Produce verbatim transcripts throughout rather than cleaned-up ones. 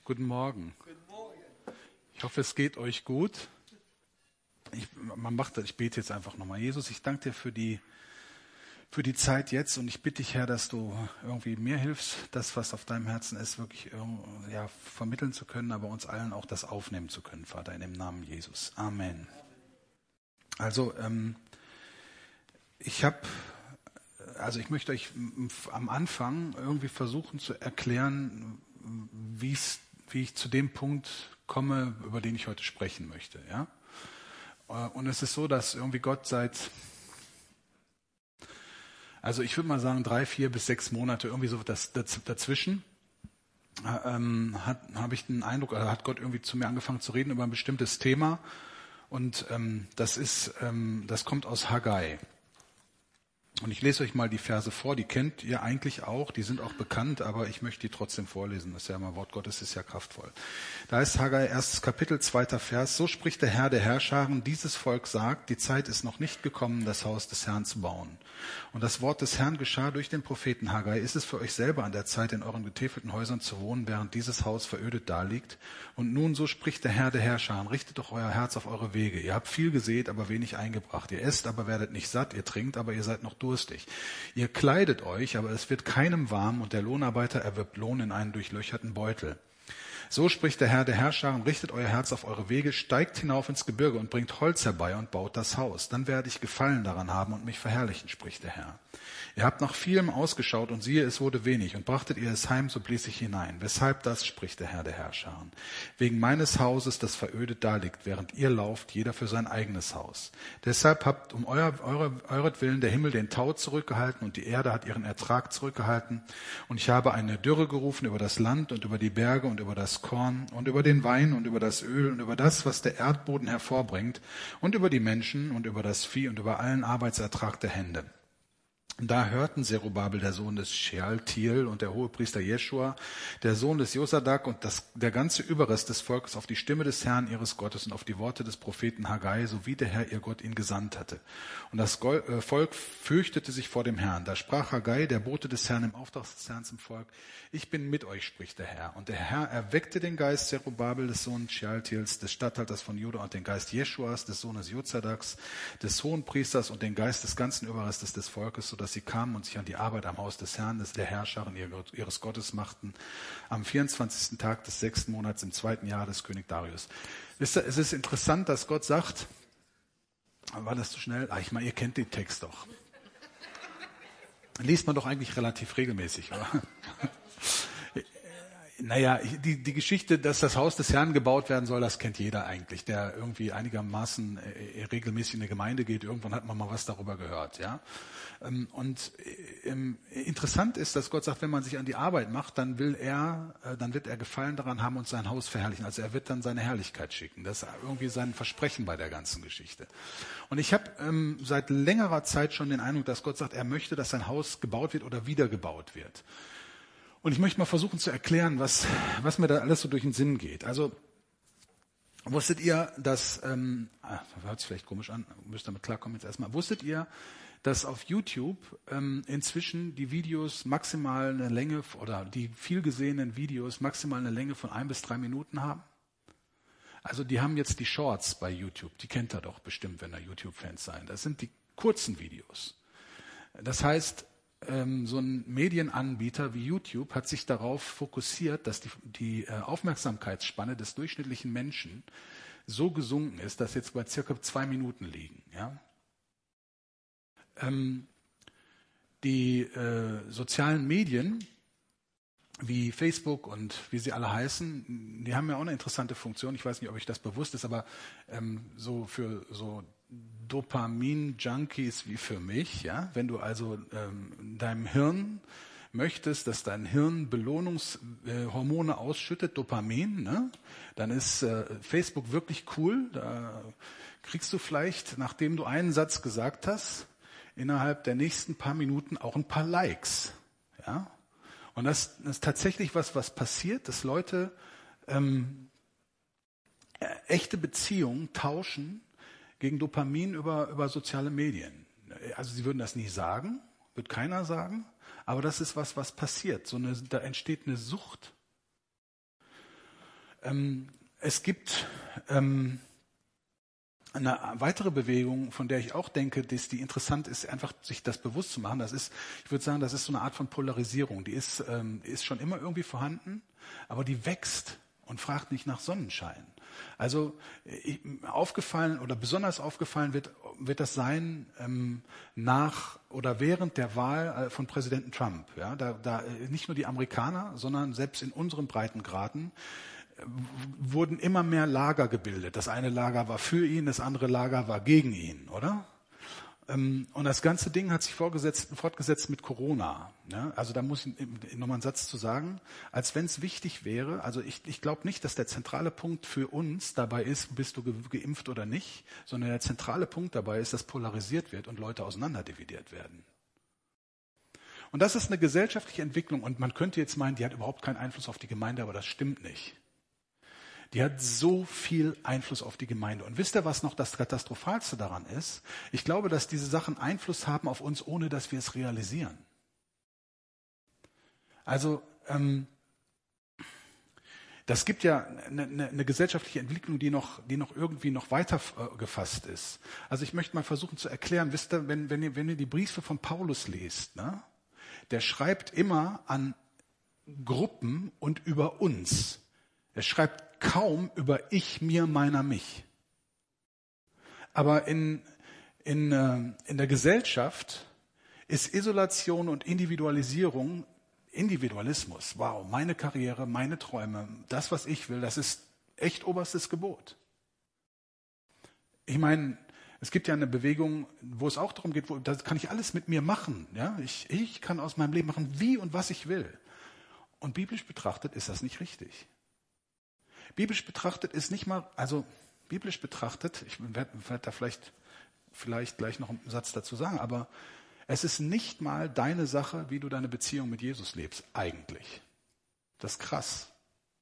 Guten Morgen. Ich hoffe, es geht euch gut. Ich, man macht das, ich bete jetzt einfach nochmal. Jesus, ich danke dir für die, für die Zeit jetzt und ich bitte dich, Herr, dass du irgendwie mir hilfst, das, was auf deinem Herzen ist, wirklich ja, vermitteln zu können, aber uns allen auch das aufnehmen zu können, Vater, in dem Namen Jesus. Amen. Also, ähm, ich habe, also ich möchte euch am Anfang irgendwie versuchen zu erklären, wie es wie ich zu dem Punkt komme, über den ich heute sprechen möchte. Ja? Und es ist so, dass irgendwie Gott seit, also ich würde mal sagen, drei, vier bis sechs Monate, irgendwie so das, das, dazwischen, ähm, hat, habe ich den Eindruck, oder hat Gott irgendwie zu mir angefangen zu reden über ein bestimmtes Thema. Und ähm, das ist, ähm, das kommt aus Haggai. Und ich lese euch mal die Verse vor, die kennt ihr eigentlich auch, die sind auch bekannt, aber ich möchte die trotzdem vorlesen. Das ist ja immer Wort Gottes, ist ja kraftvoll. Da ist Haggai, erstes Kapitel, zweiter Vers. So spricht der Herr der Herrscharen, dieses Volk sagt, die Zeit ist noch nicht gekommen, das Haus des Herrn zu bauen. Und das Wort des Herrn geschah durch den Propheten Haggai. Ist es für euch selber an der Zeit, in euren getäfelten Häusern zu wohnen, während dieses Haus verödet daliegt? Und nun, so spricht der Herr der Herrscharen, richtet doch euer Herz auf eure Wege. Ihr habt viel gesät, aber wenig eingebracht. Ihr esst, aber werdet nicht satt. Ihr trinkt, aber ihr seid noch durstig. Ihr kleidet euch, aber es wird keinem warm, und der Lohnarbeiter erwirbt Lohn in einen durchlöcherten Beutel. So spricht der Herr der Herrscharen, richtet euer Herz auf eure Wege, steigt hinauf ins Gebirge und bringt Holz herbei und baut das Haus. Dann werde ich Gefallen daran haben und mich verherrlichen, spricht der Herr. Ihr habt nach vielem ausgeschaut und siehe, es wurde wenig, und brachtet ihr es heim, so blies ich hinein. Weshalb das, spricht der Herr der Herrscharen? Wegen meines Hauses, das verödet daliegt, während ihr lauft, jeder für sein eigenes Haus. Deshalb habt um euer, eure, euretwillen der Himmel den Tau zurückgehalten und die Erde hat ihren Ertrag zurückgehalten. Und ich habe eine Dürre gerufen über das Land und über die Berge und über das Korn und über den Wein und über das Öl und über das, was der Erdboden hervorbringt und über die Menschen und über das Vieh und über allen Arbeitsertrag der Hände. Da hörten Zerubabel, der Sohn des Shealtiel, und der Hohepriester Jeschua, der Sohn des Josadak, und das, der ganze Überrest des Volkes auf die Stimme des Herrn ihres Gottes und auf die Worte des Propheten Haggai, so wie der Herr ihr Gott ihn gesandt hatte. Und das Volk fürchtete sich vor dem Herrn. Da sprach Haggai, der Bote des Herrn, im Auftrag des Herrn zum Volk: Ich bin mit euch, spricht der Herr. Und der Herr erweckte den Geist Zerubabel, des Sohnes Shealtiels, des Statthalters von Juda, und den Geist Jeschuas, des Sohnes Jozadaks, des Hohenpriesters, und den Geist des ganzen Überrestes des Volkes, sodass sie kamen und sich an die Arbeit am Haus des Herrn, des der Herrscherin ihres Gottes machten, am vierundzwanzigsten Tag des sechsten Monats im zweiten Jahr des König Darius. Wisst ihr, es ist interessant, dass Gott sagt, war das zu schnell? Ah, ich meine, ihr kennt den Text doch. Liest man doch eigentlich relativ regelmäßig, oder? Naja, die, die Geschichte, dass das Haus des Herrn gebaut werden soll, das kennt jeder eigentlich, der irgendwie einigermaßen äh, regelmäßig in eine Gemeinde geht. Irgendwann hat man mal was darüber gehört, ja. Ähm, und ähm, interessant ist, dass Gott sagt, wenn man sich an die Arbeit macht, dann will er, äh, dann wird er Gefallen daran haben und sein Haus verherrlichen. Also er wird dann seine Herrlichkeit schicken. Das ist irgendwie sein Versprechen bei der ganzen Geschichte. Und ich habe ähm, seit längerer Zeit schon den Eindruck, dass Gott sagt, er möchte, dass sein Haus gebaut wird oder wiedergebaut wird. Und ich möchte mal versuchen zu erklären, was, was mir da alles so durch den Sinn geht. Also, wusstet ihr, dass, ähm, ah, hört sich vielleicht komisch an, müsst damit klarkommen jetzt erstmal, wusstet ihr, dass auf YouTube ähm, inzwischen die Videos maximal eine Länge, oder die viel gesehenen Videos maximal eine Länge von ein bis drei Minuten haben? Also die haben jetzt die Shorts bei YouTube, die kennt ihr doch bestimmt, wenn ihr YouTube-Fans seid. Das sind die kurzen Videos. Das heißt, so ein Medienanbieter wie YouTube hat sich darauf fokussiert, dass die, die Aufmerksamkeitsspanne des durchschnittlichen Menschen so gesunken ist, dass jetzt bei circa zwei Minuten liegen. Ja? Ähm, die äh, sozialen Medien wie Facebook und wie sie alle heißen, die haben ja auch eine interessante Funktion. Ich weiß nicht, ob euch das bewusst ist, aber ähm, so für so Dopamin-Junkies wie für mich, ja, wenn du also ähm, deinem Hirn möchtest, dass dein Hirn Belohnungshormone äh, ausschüttet, Dopamin, ne, dann ist äh, Facebook wirklich cool. Da kriegst du vielleicht, nachdem du einen Satz gesagt hast, innerhalb der nächsten paar Minuten auch ein paar Likes, ja. Und das, das ist tatsächlich was, was passiert, dass Leute ähm, echte Beziehungen tauschen gegen Dopamin über, über soziale Medien. Also sie würden das nie sagen, wird keiner sagen, aber das ist was, was passiert. So eine, da entsteht eine Sucht. Ähm, es gibt ähm, eine weitere Bewegung, von der ich auch denke, dass die interessant ist, einfach sich das bewusst zu machen. Das ist, ich würde sagen, das ist so eine Art von Polarisierung. Die ist, ähm, ist schon immer irgendwie vorhanden, aber die wächst und fragt nicht nach Sonnenschein. Also ich, aufgefallen oder besonders aufgefallen wird, wird das sein ähm, nach oder während der Wahl von Präsidenten Trump. Ja, da, da nicht nur die Amerikaner, sondern selbst in unseren Breitengraden wurden immer mehr Lager gebildet. Das eine Lager war für ihn, das andere Lager war gegen ihn, oder? Und das ganze Ding hat sich fortgesetzt mit Corona. Also da muss ich nochmal einen Satz zu sagen, als wenn es wichtig wäre, also ich, ich glaube nicht, dass der zentrale Punkt für uns dabei ist, bist du geimpft oder nicht, sondern der zentrale Punkt dabei ist, dass polarisiert wird und Leute auseinanderdividiert werden. Und das ist eine gesellschaftliche Entwicklung und man könnte jetzt meinen, die hat überhaupt keinen Einfluss auf die Gemeinde, aber das stimmt nicht. Die hat so viel Einfluss auf die Gemeinde. Und wisst ihr, was noch das Katastrophalste daran ist? Ich glaube, dass diese Sachen Einfluss haben auf uns, ohne dass wir es realisieren. Also, ähm, das gibt ja eine, eine, eine gesellschaftliche Entwicklung, die noch, die noch irgendwie noch weiter äh, gefasst ist. Also ich möchte mal versuchen zu erklären, wisst ihr, wenn, wenn ihr, wenn ihr die Briefe von Paulus lest, ne, der schreibt immer an Gruppen und über uns. Er schreibt kaum über ich, mir, meiner, mich. Aber in, in, in der Gesellschaft ist Isolation und Individualisierung Individualismus. Wow, meine Karriere, meine Träume, das, was ich will, das ist echt oberstes Gebot. Ich meine, es gibt ja eine Bewegung, wo es auch darum geht, wo, das kann ich alles mit mir machen. Ja? Ich, ich kann aus meinem Leben machen, wie und was ich will. Und biblisch betrachtet ist das nicht richtig. Biblisch betrachtet ist nicht mal, also biblisch betrachtet, ich werde werd da vielleicht, vielleicht gleich noch einen Satz dazu sagen, aber es ist nicht mal deine Sache, wie du deine Beziehung mit Jesus lebst, eigentlich. Das ist krass.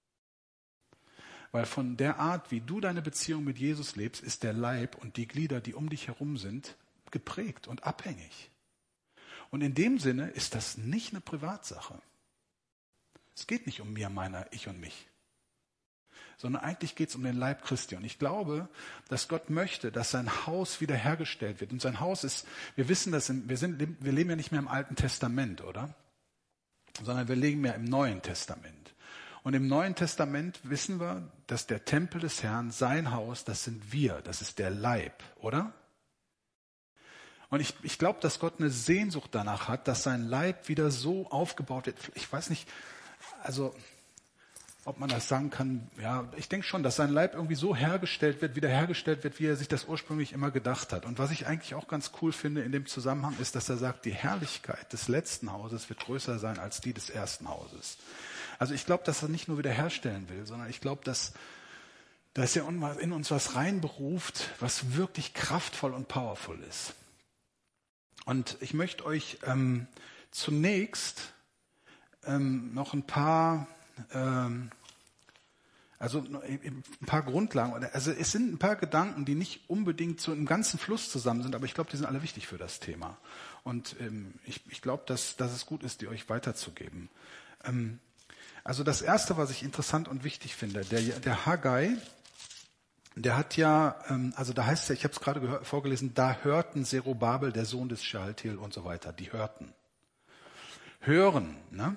Weil von der Art, wie du deine Beziehung mit Jesus lebst, ist der Leib und die Glieder, die um dich herum sind, geprägt und abhängig. Und in dem Sinne ist das nicht eine Privatsache. Es geht nicht um mir, meiner, ich und mich. Sondern eigentlich geht es um den Leib Christi. Und ich glaube, dass Gott möchte, dass sein Haus wiederhergestellt wird. Und sein Haus ist, wir wissen das, wir, sind, wir leben ja nicht mehr im Alten Testament, oder? Sondern wir leben ja im Neuen Testament. Und im Neuen Testament wissen wir, dass der Tempel des Herrn, sein Haus, das sind wir, das ist der Leib, oder? Und ich, ich glaube, dass Gott eine Sehnsucht danach hat, dass sein Leib wieder so aufgebaut wird. Ich weiß nicht, also ob man das sagen kann, ja, ich denke schon, dass sein Leib irgendwie so hergestellt wird, wiederhergestellt wird, wie er sich das ursprünglich immer gedacht hat. Und was ich eigentlich auch ganz cool finde in dem Zusammenhang ist, dass er sagt, die Herrlichkeit des letzten Hauses wird größer sein als die des ersten Hauses. Also ich glaube, dass er nicht nur wiederherstellen will, sondern ich glaube, dass, dass er in uns was reinberuft, was wirklich kraftvoll und powerful ist. Und ich möchte euch ähm, zunächst ähm, noch ein paar ähm, Also ein paar Grundlagen, also es sind ein paar Gedanken, die nicht unbedingt so im ganzen Fluss zusammen sind, aber ich glaube, die sind alle wichtig für das Thema. Und ähm, ich, ich glaube, dass, dass es gut ist, die euch weiterzugeben. Ähm, also das Erste, was ich interessant und wichtig finde, der, der Haggai, der hat ja, ähm, also da heißt es ja, ich habe es gerade gehört, vorgelesen, da hörten Zerubabel, der Sohn des Shealtiel und so weiter, die hörten. Hören, ne?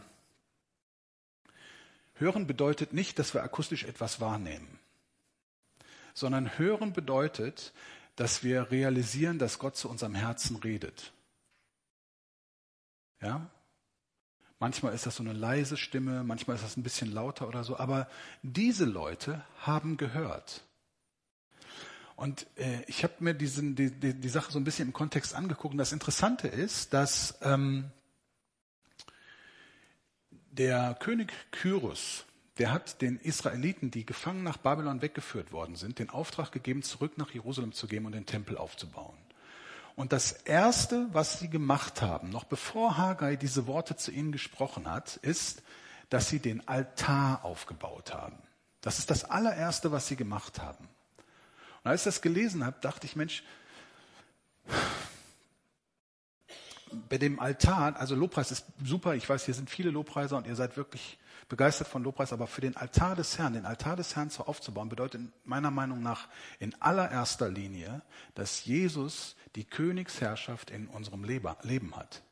Hören bedeutet nicht, dass wir akustisch etwas wahrnehmen, sondern hören bedeutet, dass wir realisieren, dass Gott zu unserem Herzen redet. Ja? Manchmal ist das so eine leise Stimme, manchmal ist das ein bisschen lauter oder so, aber diese Leute haben gehört. Und äh, ich habe mir diesen, die, die, die Sache so ein bisschen im Kontext angeguckt und das Interessante ist, dass ähm, der König Kyrus, der hat den Israeliten, die gefangen nach Babylon weggeführt worden sind, den Auftrag gegeben, zurück nach Jerusalem zu gehen und den Tempel aufzubauen. Und das Erste, was sie gemacht haben, noch bevor Haggai diese Worte zu ihnen gesprochen hat, ist, dass sie den Altar aufgebaut haben. Das ist das allererste, was sie gemacht haben. Und als ich das gelesen habe, dachte ich, Mensch, bei dem Altar, also Lobpreis ist super, ich weiß, hier sind viele Lobpreiser und ihr seid wirklich begeistert von Lobpreis, aber für den Altar des Herrn, den Altar des Herrn so aufzubauen, bedeutet meiner Meinung nach in allererster Linie, dass Jesus die Königsherrschaft in unserem Leben hat.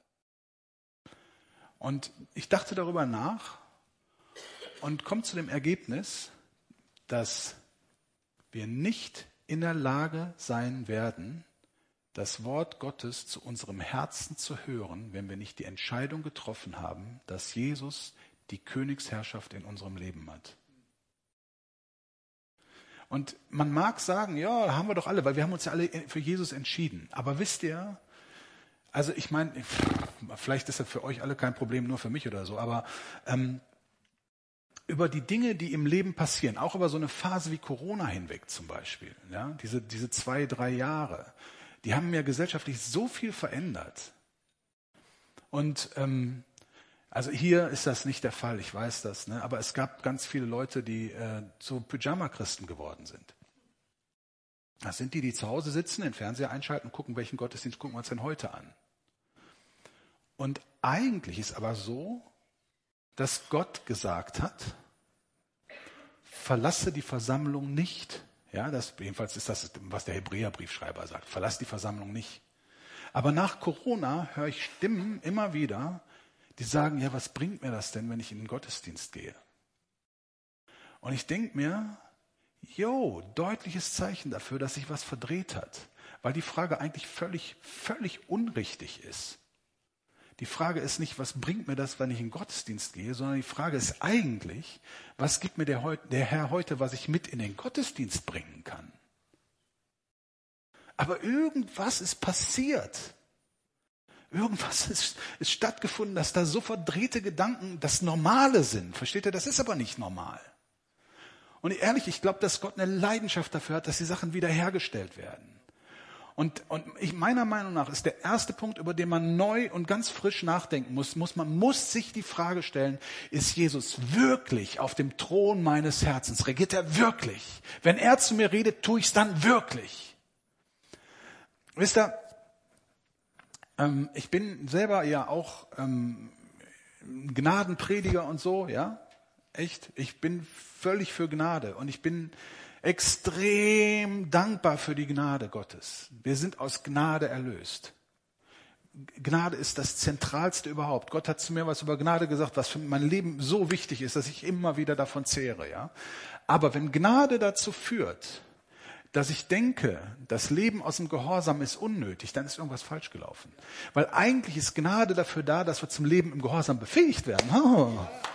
Und ich dachte darüber nach und komme zu dem Ergebnis, dass wir nicht in der Lage sein werden, das Wort Gottes zu unserem Herzen zu hören, wenn wir nicht die Entscheidung getroffen haben, dass Jesus die Königsherrschaft in unserem Leben hat. Und man mag sagen, ja, haben wir doch alle, weil wir haben uns ja alle für Jesus entschieden. Aber wisst ihr, also ich meine, vielleicht ist das für euch alle kein Problem, nur für mich oder so, aber ähm, über die Dinge, die im Leben passieren, auch über so eine Phase wie Corona hinweg zum Beispiel, ja, diese, diese zwei, drei Jahre, die haben mir gesellschaftlich so viel verändert. Und ähm, also hier ist das nicht der Fall, ich weiß das, ne? Aber es gab ganz viele Leute, die äh, zu Pyjama-Christen geworden sind. Das sind die, die zu Hause sitzen, den Fernseher einschalten, gucken, welchen Gottesdienst gucken wir uns denn heute an. Und eigentlich ist aber so, dass Gott gesagt hat, verlasse die Versammlung nicht. Ja, das, jedenfalls ist das, was der Hebräerbriefschreiber sagt, verlasse die Versammlung nicht. Aber nach Corona höre ich Stimmen immer wieder, die sagen, ja, was bringt mir das denn, wenn ich in den Gottesdienst gehe? Und ich denke mir, jo, deutliches Zeichen dafür, dass sich was verdreht hat. Weil die Frage eigentlich völlig, völlig unrichtig ist. Die Frage ist nicht, was bringt mir das, wenn ich in den Gottesdienst gehe, sondern die Frage ist eigentlich, was gibt mir der, der Herr heute, was ich mit in den Gottesdienst bringen kann? Aber irgendwas ist passiert. Irgendwas ist, ist stattgefunden, dass da so verdrehte Gedanken das Normale sind. Versteht ihr? Das ist aber nicht normal. Und ehrlich, ich glaube, dass Gott eine Leidenschaft dafür hat, dass die Sachen wiederhergestellt werden. Und, und ich, meiner Meinung nach ist der erste Punkt, über den man neu und ganz frisch nachdenken muss, muss man muss sich die Frage stellen, ist Jesus wirklich auf dem Thron meines Herzens? Regiert er wirklich? Wenn er zu mir redet, tue ich es dann wirklich. Wisst ihr, ähm, ich bin selber ja auch ähm, Gnadenprediger und so, ja, echt. Ich bin völlig für Gnade und ich bin extrem dankbar für die Gnade Gottes. Wir sind aus Gnade erlöst. Gnade ist das Zentralste überhaupt. Gott hat zu mir was über Gnade gesagt, was für mein Leben so wichtig ist, dass ich immer wieder davon zehre. Ja? Aber wenn Gnade dazu führt, dass ich denke, das Leben aus dem Gehorsam ist unnötig, dann ist irgendwas falsch gelaufen. Weil eigentlich ist Gnade dafür da, dass wir zum Leben im Gehorsam befähigt werden. Oh.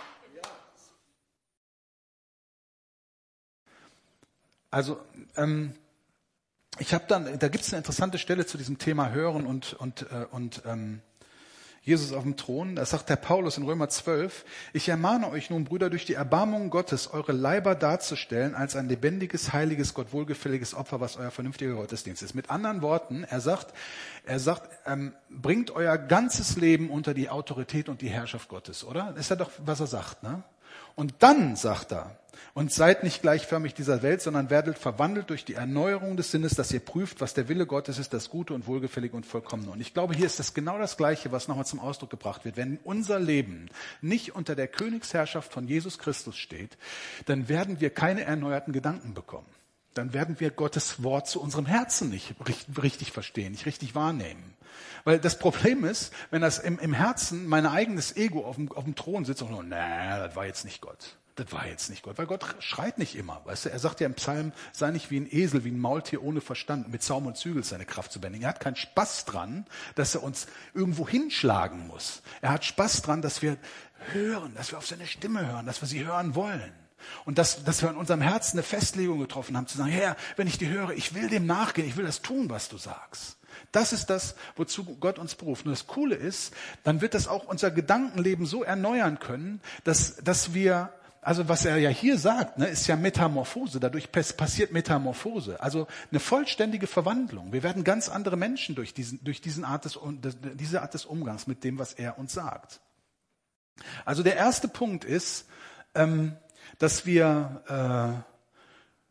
Also ähm, ich habe dann, da gibt es eine interessante Stelle zu diesem Thema Hören und und äh, und ähm, Jesus auf dem Thron. Da sagt der Paulus in Römer zwölf: Ich ermahne euch nun, Brüder, durch die Erbarmung Gottes eure Leiber darzustellen als ein lebendiges, heiliges, Gott wohlgefälliges Opfer, was euer vernünftiger Gottesdienst ist. Mit anderen Worten, er sagt, er sagt, ähm, bringt euer ganzes Leben unter die Autorität und die Herrschaft Gottes, oder? Das ist ja doch, was er sagt, ne? Und dann sagt er, und seid nicht gleichförmig dieser Welt, sondern werdet verwandelt durch die Erneuerung des Sinnes, dass ihr prüft, was der Wille Gottes ist, das Gute und Wohlgefällige und Vollkommene. Und ich glaube, hier ist das genau das Gleiche, was nochmal zum Ausdruck gebracht wird. Wenn unser Leben nicht unter der Königsherrschaft von Jesus Christus steht, dann werden wir keine erneuerten Gedanken bekommen. Dann werden wir Gottes Wort zu unserem Herzen nicht richtig verstehen, nicht richtig wahrnehmen. Weil das Problem ist, wenn das im, im Herzen mein eigenes Ego auf dem, auf dem Thron sitzt und nur, nee, das war jetzt nicht Gott. Das war jetzt nicht Gott, weil Gott schreit nicht immer. Weißt du, er sagt ja im Psalm, sei nicht wie ein Esel, wie ein Maultier ohne Verstand, mit Zaum und Zügel seine Kraft zu bändigen. Er hat keinen Spaß dran, dass er uns irgendwo hinschlagen muss. Er hat Spaß dran, dass wir hören, dass wir auf seine Stimme hören, dass wir sie hören wollen. Und dass, dass wir in unserem Herzen eine Festlegung getroffen haben, zu sagen, Herr, wenn ich dir höre, ich will dem nachgehen, ich will das tun, was du sagst. Das ist das, wozu Gott uns beruft. Und das Coole ist, dann wird das auch unser Gedankenleben so erneuern können, dass, dass wir, also was er ja hier sagt, ne, ist ja Metamorphose. Dadurch passiert Metamorphose. Also eine vollständige Verwandlung. Wir werden ganz andere Menschen durch diesen, durch diesen Art des, diese Art des Umgangs mit dem, was er uns sagt. Also der erste Punkt ist, ähm, dass wir, äh,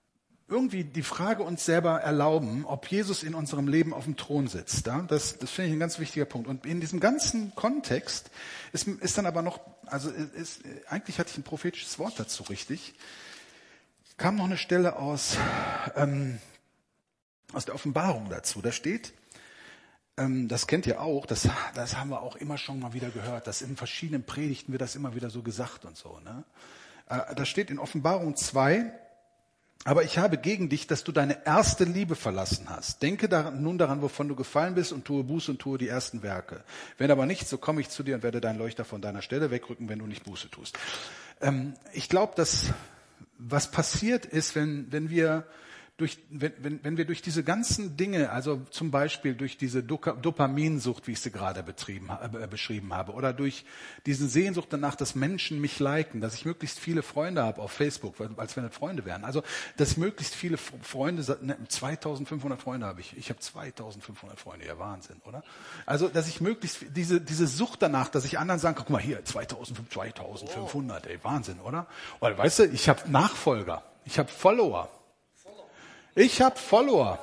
irgendwie die Frage uns selber erlauben, ob Jesus in unserem Leben auf dem Thron sitzt. Ja? Das, das finde ich ein ganz wichtiger Punkt. Und in diesem ganzen Kontext ist, ist dann aber noch, also ist, eigentlich hatte ich ein prophetisches Wort dazu, richtig, kam noch eine Stelle aus, ähm, aus der Offenbarung dazu. Da steht, ähm, das kennt ihr auch, das, das haben wir auch immer schon mal wieder gehört, dass in verschiedenen Predigten wird das immer wieder so gesagt und so. Ne? Äh, da steht in Offenbarung zwei, aber ich habe gegen dich, dass du deine erste Liebe verlassen hast. Denke daran, nun daran, wovon du gefallen bist, und tue Buße und tue die ersten Werke. Wenn aber nicht, so komme ich zu dir und werde deinen Leuchter von deiner Stelle wegrücken, wenn du nicht Buße tust. Ähm, ich glaube, dass was passiert ist, wenn, wenn wir durch, wenn, wenn, wenn wir durch diese ganzen Dinge, also zum Beispiel durch diese Dopaminsucht, wie ich sie gerade betrieben, äh, beschrieben habe, oder durch diese Sehnsucht danach, dass Menschen mich liken, dass ich möglichst viele Freunde habe auf Facebook, als wenn es Freunde wären. Also, dass möglichst viele Freunde, ne, zweitausendfünfhundert Freunde habe ich. Ich habe zweitausendfünfhundert Freunde, ja Wahnsinn, oder? Also, dass ich möglichst, diese, diese Sucht danach, dass ich anderen sage, guck mal hier, zweitausendfünfhundert, ey, Wahnsinn, oder? Oder weißt du, ich habe Nachfolger, ich habe Follower. Ich habe Follower.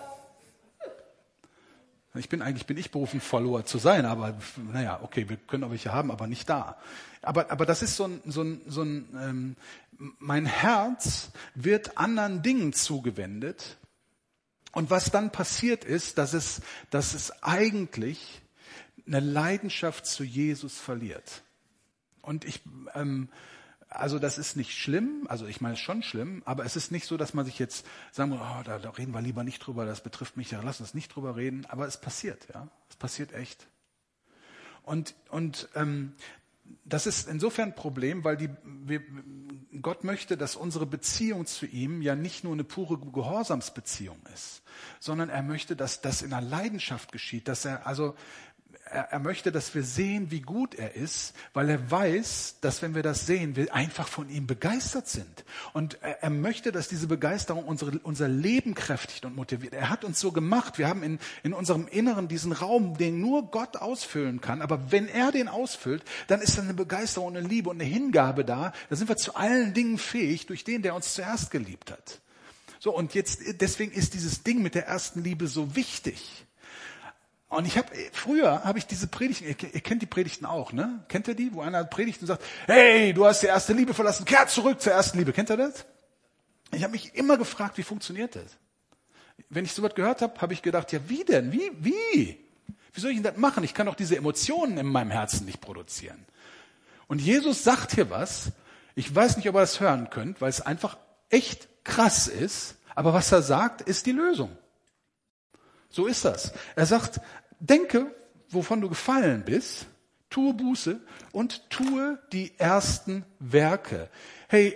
Ich bin eigentlich bin ich berufen, Follower zu sein, aber naja, okay, wir können auch welche haben, aber nicht da. Aber aber das ist so ein so ein so ein ähm, mein Herz wird anderen Dingen zugewendet, und was dann passiert ist, dass es dass es eigentlich eine Leidenschaft zu Jesus verliert. Und ich ähm, Also das ist nicht schlimm, also ich meine es ist schon schlimm, aber es ist nicht so, dass man sich jetzt sagen muss, oh, da, da reden wir lieber nicht drüber, das betrifft mich, ja, lass uns nicht drüber reden, aber es passiert, ja, es passiert echt. Und, und ähm, das ist insofern ein Problem, weil die, wir, Gott möchte, dass unsere Beziehung zu ihm ja nicht nur eine pure Gehorsamsbeziehung ist, sondern er möchte, dass das in einer Leidenschaft geschieht, dass er, also Er, er möchte, dass wir sehen, wie gut er ist, weil er weiß, dass wenn wir das sehen, wir einfach von ihm begeistert sind. Und er, er möchte, dass diese Begeisterung unsere, unser Leben kräftigt und motiviert. Er hat uns so gemacht. Wir haben in, in unserem Inneren diesen Raum, den nur Gott ausfüllen kann. Aber wenn er den ausfüllt, dann ist da eine Begeisterung, eine Liebe und eine Hingabe da. Da sind wir zu allen Dingen fähig, durch den, der uns zuerst geliebt hat. So, und jetzt, deswegen ist dieses Ding mit der ersten Liebe so wichtig. Und ich habe früher habe ich diese Predigten, ihr, ihr kennt die Predigten auch, ne? Kennt ihr die, wo einer predigt und sagt, hey, du hast die erste Liebe verlassen, kehr zurück zur ersten Liebe. Kennt ihr das? Ich habe mich immer gefragt, wie funktioniert das? Wenn ich sowas gehört habe, habe ich gedacht, ja, wie denn? Wie? Wie? Wie soll ich denn das machen? Ich kann doch diese Emotionen in meinem Herzen nicht produzieren. Und Jesus sagt hier was, ich weiß nicht, ob ihr das hören könnt, weil es einfach echt krass ist, aber was er sagt, ist die Lösung. So ist das. Er sagt, denke, wovon du gefallen bist, tue Buße und tue die ersten Werke. Hey,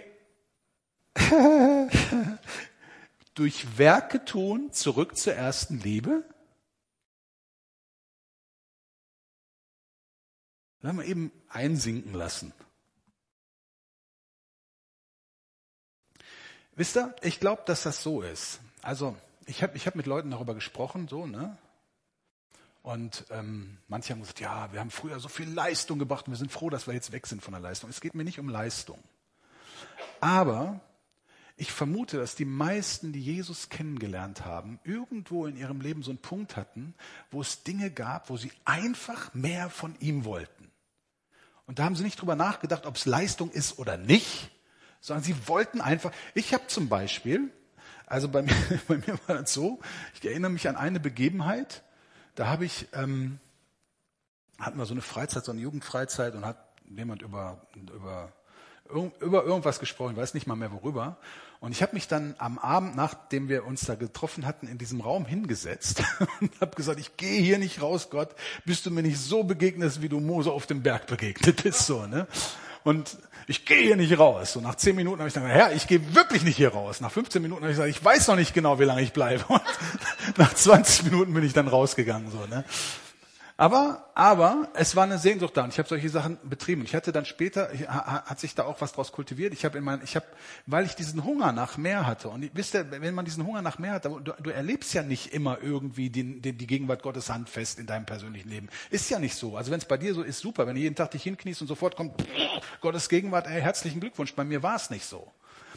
durch Werke tun, zurück zur ersten Liebe? Lass mal eben einsinken lassen. Wisst ihr, ich glaube, dass das so ist. Also, ich habe ich hab mit Leuten darüber gesprochen, so, ne? Und ähm, manche haben gesagt, ja, wir haben früher so viel Leistung gebracht und wir sind froh, dass wir jetzt weg sind von der Leistung. Es geht mir nicht um Leistung. Aber ich vermute, dass die meisten, die Jesus kennengelernt haben, irgendwo in ihrem Leben so einen Punkt hatten, wo es Dinge gab, wo sie einfach mehr von ihm wollten. Und da haben sie nicht drüber nachgedacht, ob es Leistung ist oder nicht, sondern sie wollten einfach. Ich habe zum Beispiel, also bei mir, bei mir war das so, ich erinnere mich an eine Begebenheit, da habe ich, ähm, hatten wir so eine Freizeit, so eine Jugendfreizeit und hat jemand über, über, über irgendwas gesprochen, ich weiß nicht mal mehr worüber. Und ich habe mich dann am Abend, nachdem wir uns da getroffen hatten, in diesem Raum hingesetzt und habe gesagt, ich gehe hier nicht raus, Gott, bis du mir nicht so begegnest, wie du Mose auf dem Berg begegnet bist. So, ne? Und ich gehe hier nicht raus. So nach zehn Minuten habe ich gesagt, Herr, ich gehe wirklich nicht hier raus. Nach fünfzehn Minuten habe ich gesagt, ich weiß noch nicht genau, wie lange ich bleibe. Und nach zwanzig Minuten bin ich dann rausgegangen. So, ne? Aber, aber es war eine Sehnsucht da und ich habe solche Sachen betrieben. Ich hatte dann später, hat sich da auch was draus kultiviert. Ich habe in mein, ich habe, weil ich diesen Hunger nach mehr hatte und wisst ihr, wenn man diesen Hunger nach mehr hat, du, du erlebst ja nicht immer irgendwie die, die, die Gegenwart Gottes handfest in deinem persönlichen Leben. Ist ja nicht so. Also wenn es bei dir so ist, super. Wenn du jeden Tag dich hinkniest und sofort kommt, pff, Gottes Gegenwart, ey, herzlichen Glückwunsch. Bei mir war es nicht so.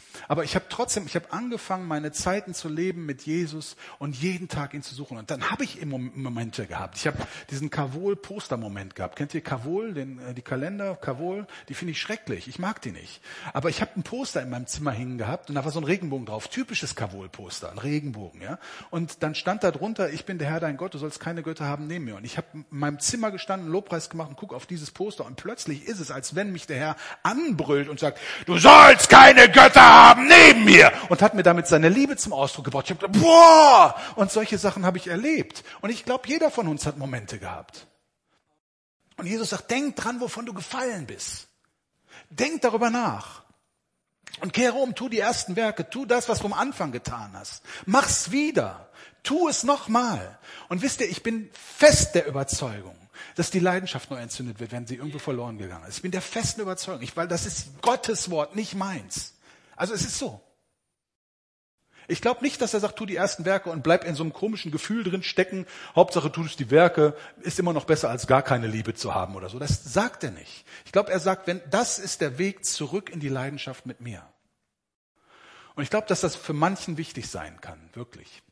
Aber ich habe trotzdem, ich habe angefangen, meine Zeiten zu leben mit Jesus und jeden Tag ihn zu suchen. Und dann habe ich immer Momente gehabt. Ich habe diesen Kavol-Poster-Moment gehabt. Kennt ihr Kavol, den, äh, die Kalender Kavol? Die finde ich schrecklich. Ich mag die nicht. Aber ich habe ein Poster in meinem Zimmer hängen gehabt und da war so ein Regenbogen drauf. Typisches Kavol-Poster, ein Regenbogen. Ja. Und dann stand da drunter, ich bin der Herr dein Gott, du sollst keine Götter haben neben mir. Und ich habe in meinem Zimmer gestanden, Lobpreis gemacht und gucke auf dieses Poster. Und plötzlich ist es, als wenn mich der Herr anbrüllt und sagt, du sollst keine Götter haben neben mir, und hat mir damit seine Liebe zum Ausdruck gebracht. Ich habe gedacht, boah, und solche Sachen habe ich erlebt. Und ich glaube, jeder von uns hat Momente gehabt. Und Jesus sagt, denk dran, wovon du gefallen bist. Denk darüber nach. Und kehre um, tu die ersten Werke, tu das, was du am Anfang getan hast. Mach's wieder. Tu es nochmal. Und wisst ihr, ich bin fest der Überzeugung, dass die Leidenschaft neu entzündet wird, wenn sie irgendwo verloren gegangen ist. Ich bin der festen Überzeugung, ich, weil das ist Gottes Wort, nicht meins. Also es ist so. Ich glaube nicht, dass er sagt, tu die ersten Werke und bleib in so einem komischen Gefühl drin stecken. Hauptsache tust die Werke, ist immer noch besser, als gar keine Liebe zu haben oder so. Das sagt er nicht. Ich glaube, er sagt, wenn das ist der Weg zurück in die Leidenschaft mit mir. Und ich glaube, dass das für manchen wichtig sein kann, wirklich.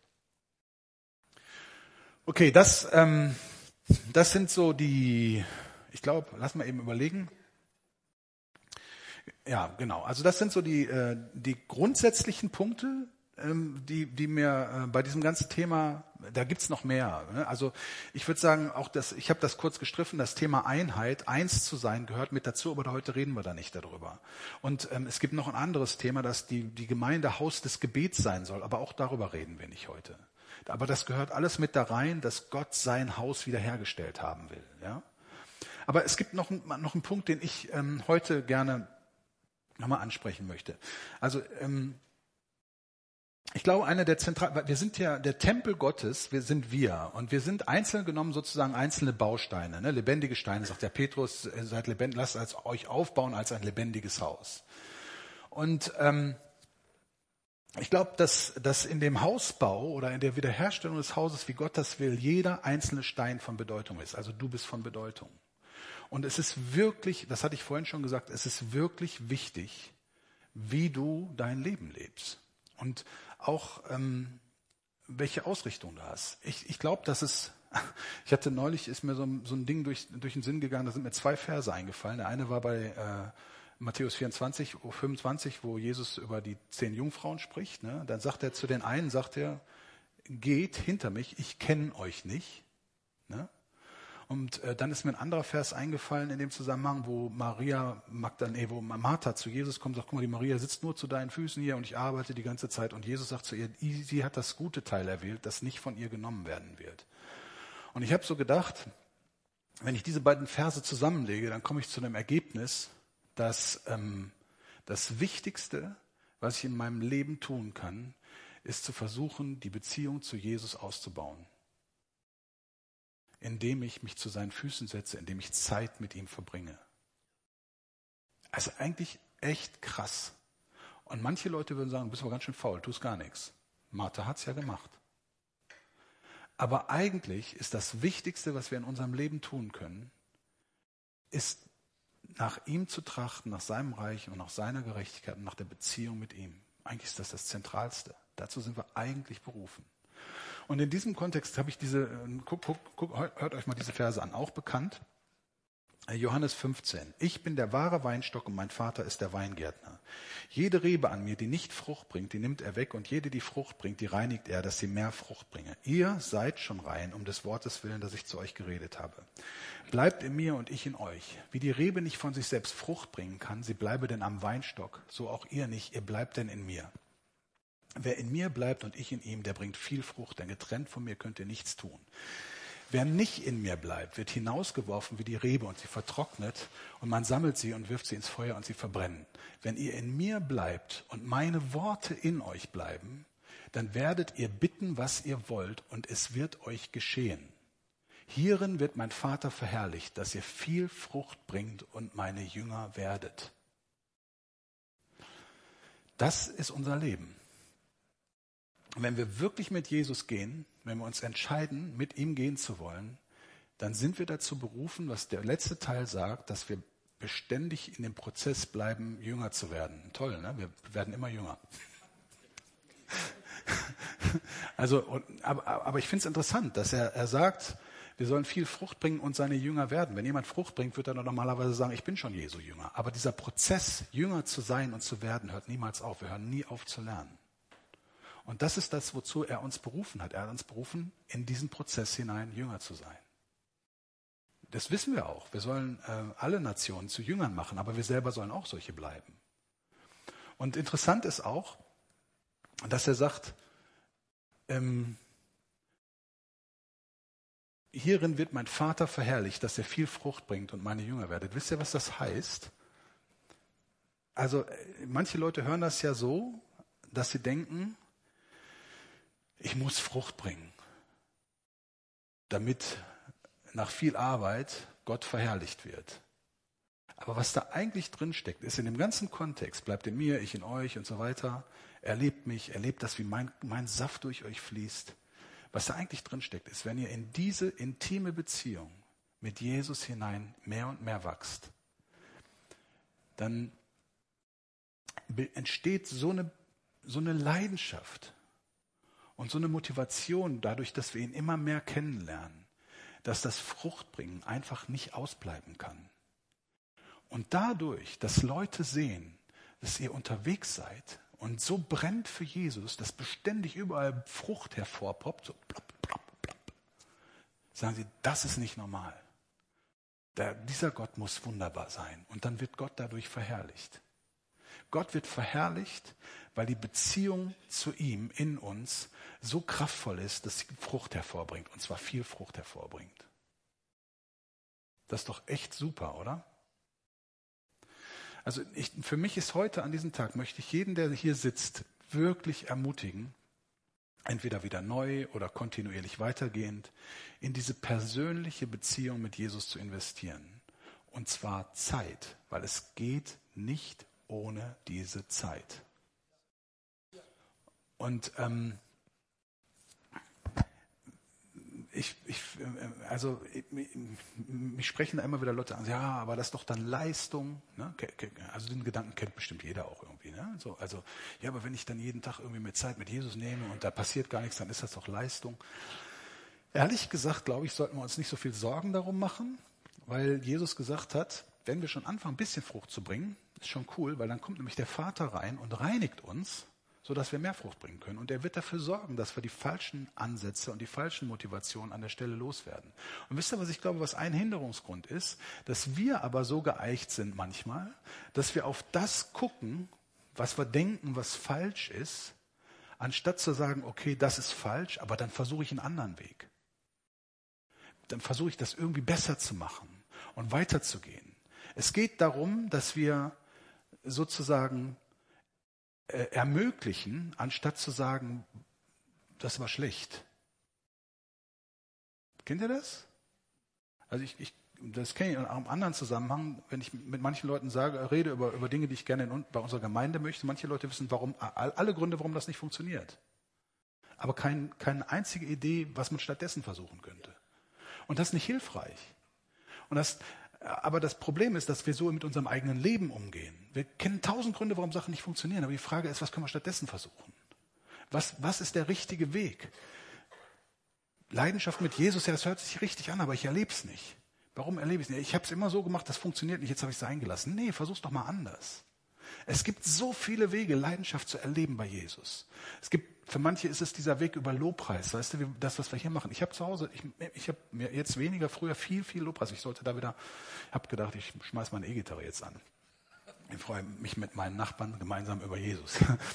Okay, das, ähm, das sind so die, ich glaube, lass mal eben überlegen. Ja, genau. Also das sind so die, äh, die grundsätzlichen Punkte, ähm, die, die mir äh, bei diesem ganzen Thema, da gibt's noch mehr. Ne? Also ich würde sagen, auch das, ich habe das kurz gestriffen, das Thema Einheit, eins zu sein, gehört mit dazu, aber heute reden wir da nicht darüber. Und ähm, es gibt noch ein anderes Thema, dass die, die Gemeinde Haus des Gebets sein soll, aber auch darüber reden wir nicht heute. Aber das gehört alles mit da rein, dass Gott sein Haus wiederhergestellt haben will. Ja? Aber es gibt noch, noch einen Punkt, den ich ähm, heute gerne nochmal ansprechen möchte. Also ähm, ich glaube, einer der zentralen, wir sind ja der Tempel Gottes, wir sind wir und wir sind einzeln genommen sozusagen einzelne Bausteine, ne? Lebendige Steine, sagt der Petrus, seid lebendig, lasst als euch aufbauen als ein lebendiges Haus. Und ähm, ich glaube, dass, dass in dem Hausbau oder in der Wiederherstellung des Hauses, wie Gott das will, jeder einzelne Stein von Bedeutung ist. Also du bist von Bedeutung. Und es ist wirklich, das hatte ich vorhin schon gesagt, es ist wirklich wichtig, wie du dein Leben lebst. Und auch, ähm, welche Ausrichtung du hast. Ich, ich glaube, dass es, ich hatte neulich, ist mir so, so ein Ding durch, durch den Sinn gegangen, da sind mir zwei Verse eingefallen. Der eine war bei äh, Matthäus vierundzwanzig, fünfundzwanzig, wo Jesus über die zehn Jungfrauen spricht. Ne? Dann sagt er zu den einen, sagt er, geht hinter mich, ich kenne euch nicht. Ne? Und äh, dann ist mir ein anderer Vers eingefallen in dem Zusammenhang, wo Maria Magdalene, wo Martha zu Jesus kommt und sagt, guck mal, die Maria sitzt nur zu deinen Füßen hier und ich arbeite die ganze Zeit. Und Jesus sagt zu ihr, sie hat das gute Teil erwählt, das nicht von ihr genommen werden wird. Und ich habe so gedacht, wenn ich diese beiden Verse zusammenlege, dann komme ich zu dem Ergebnis, dass ähm, das Wichtigste, was ich in meinem Leben tun kann, ist zu versuchen, die Beziehung zu Jesus auszubauen. Indem ich mich zu seinen Füßen setze, indem ich Zeit mit ihm verbringe. Also eigentlich echt krass. Und manche Leute würden sagen, du bist aber ganz schön faul, tust gar nichts. Martha hat es ja gemacht. Aber eigentlich ist das Wichtigste, was wir in unserem Leben tun können, ist nach ihm zu trachten, nach seinem Reich und nach seiner Gerechtigkeit und nach der Beziehung mit ihm. Eigentlich ist das das Zentralste. Dazu sind wir eigentlich berufen. Und in diesem Kontext habe ich diese, guck, guck, guck, hört euch mal diese Verse an, auch bekannt. Johannes fünfzehn. Ich bin der wahre Weinstock und mein Vater ist der Weingärtner. Jede Rebe an mir, die nicht Frucht bringt, die nimmt er weg und jede, die Frucht bringt, die reinigt er, dass sie mehr Frucht bringe. Ihr seid schon rein, um des Wortes willen, das ich zu euch geredet habe. Bleibt in mir und ich in euch. Wie die Rebe nicht von sich selbst Frucht bringen kann, sie bleibe denn am Weinstock, so auch ihr nicht, ihr bleibt denn in mir. Wer in mir bleibt und ich in ihm, der bringt viel Frucht, denn getrennt von mir könnt ihr nichts tun. Wer nicht in mir bleibt, wird hinausgeworfen wie die Rebe und sie vertrocknet und man sammelt sie und wirft sie ins Feuer und sie verbrennen. Wenn ihr in mir bleibt und meine Worte in euch bleiben, dann werdet ihr bitten, was ihr wollt und es wird euch geschehen. Hierin wird mein Vater verherrlicht, dass ihr viel Frucht bringt und meine Jünger werdet. Das ist unser Leben. Und wenn wir wirklich mit Jesus gehen, wenn wir uns entscheiden, mit ihm gehen zu wollen, dann sind wir dazu berufen, was der letzte Teil sagt, dass wir beständig in dem Prozess bleiben, jünger zu werden. Toll, ne? Wir werden immer jünger. Also, aber, aber ich finde es interessant, dass er, er sagt, wir sollen viel Frucht bringen und seine Jünger werden. Wenn jemand Frucht bringt, wird er dann normalerweise sagen, ich bin schon Jesu Jünger. Aber dieser Prozess, Jünger zu sein und zu werden, hört niemals auf. Wir hören nie auf zu lernen. Und das ist das, wozu er uns berufen hat. Er hat uns berufen, in diesen Prozess hinein Jünger zu sein. Das wissen wir auch. Wir sollen äh, alle Nationen zu Jüngern machen, aber wir selber sollen auch solche bleiben. Und interessant ist auch, dass er sagt, ähm, hierin wird mein Vater verherrlicht, dass er viel Frucht bringt und meine Jünger werdet. Wisst ihr, was das heißt? Also manche Leute hören das ja so, dass sie denken, ich muss Frucht bringen, damit nach viel Arbeit Gott verherrlicht wird. Aber was da eigentlich drin steckt, ist in dem ganzen Kontext, bleibt in mir, ich in euch und so weiter, erlebt mich, erlebt das, wie mein, mein Saft durch euch fließt. Was da eigentlich drin steckt, ist, wenn ihr in diese intime Beziehung mit Jesus hinein mehr und mehr wachst, dann entsteht so eine, so eine Leidenschaft und so eine Motivation dadurch, dass wir ihn immer mehr kennenlernen, dass das Fruchtbringen einfach nicht ausbleiben kann. Und dadurch, dass Leute sehen, dass ihr unterwegs seid und so brennt für Jesus, dass beständig überall Frucht hervorpoppt, so plopp, plopp, plopp, sagen sie, das ist nicht normal. Der, dieser Gott muss wunderbar sein. Und dann wird Gott dadurch verherrlicht. Gott wird verherrlicht, weil die Beziehung zu ihm in uns so kraftvoll ist, dass sie Frucht hervorbringt. Und zwar viel Frucht hervorbringt. Das ist doch echt super, oder? Also ich, für mich ist heute an diesem Tag, möchte ich jeden, der hier sitzt, wirklich ermutigen, entweder wieder neu oder kontinuierlich weitergehend, in diese persönliche Beziehung mit Jesus zu investieren. Und zwar Zeit, weil es geht nicht ohne diese Zeit. Und ähm, ich, ich, also mich sprechen da immer wieder Leute an, ja, aber das ist doch dann Leistung. Ne? Also den Gedanken kennt bestimmt jeder auch irgendwie. Ne? So, also ja, aber wenn ich dann jeden Tag irgendwie mehr Zeit mit Jesus nehme und da passiert gar nichts, dann ist das doch Leistung. Ehrlich gesagt, glaube ich, sollten wir uns nicht so viel Sorgen darum machen, weil Jesus gesagt hat, wenn wir schon anfangen, ein bisschen Frucht zu bringen, ist schon cool, weil dann kommt nämlich der Vater rein und reinigt uns, sodass wir mehr Frucht bringen können. Und er wird dafür sorgen, dass wir die falschen Ansätze und die falschen Motivationen an der Stelle loswerden. Und wisst ihr, was ich glaube, was ein Hinderungsgrund ist? Dass wir aber so geeicht sind manchmal, dass wir auf das gucken, was wir denken, was falsch ist, anstatt zu sagen, okay, das ist falsch, aber dann versuche ich einen anderen Weg. Dann versuche ich das irgendwie besser zu machen und weiterzugehen. Es geht darum, dass wir sozusagen äh, ermöglichen, anstatt zu sagen, das war schlecht. Kennt ihr das? Also ich, ich das kenne ich in einem anderen Zusammenhang, wenn ich mit manchen Leuten sage, rede über, über Dinge, die ich gerne in, bei unserer Gemeinde möchte. Manche Leute wissen, warum, alle Gründe, warum das nicht funktioniert. Aber kein, keine einzige Idee, was man stattdessen versuchen könnte. Und das ist nicht hilfreich. Und das, aber das Problem ist, dass wir so mit unserem eigenen Leben umgehen. Wir kennen tausend Gründe, warum Sachen nicht funktionieren. Aber die Frage ist, was können wir stattdessen versuchen? Was, was ist der richtige Weg? Leidenschaft mit Jesus, ja, das hört sich richtig an, aber ich erlebe es nicht. Warum erlebe ich es nicht? Ich habe es immer so gemacht, das funktioniert nicht, jetzt habe ich es sein gelassen. Nee, versuch's doch mal anders. Es gibt so viele Wege, Leidenschaft zu erleben bei Jesus. Es gibt, für manche ist es dieser Weg über Lobpreis. Weißt du, das, was wir hier machen. Ich habe zu Hause, ich, ich habe mir jetzt weniger, früher viel, viel Lobpreis. Ich sollte da wieder, ich habe gedacht, ich schmeiß meine E-Gitarre jetzt an. Ich freue mich mit meinen Nachbarn gemeinsam über Jesus.